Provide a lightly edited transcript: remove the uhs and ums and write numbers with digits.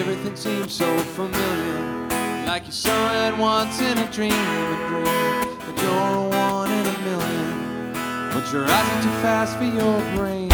Everything seems so familiar, like you saw it once in a dream, that you're a one in a million. But your eyes are too fast for your brain.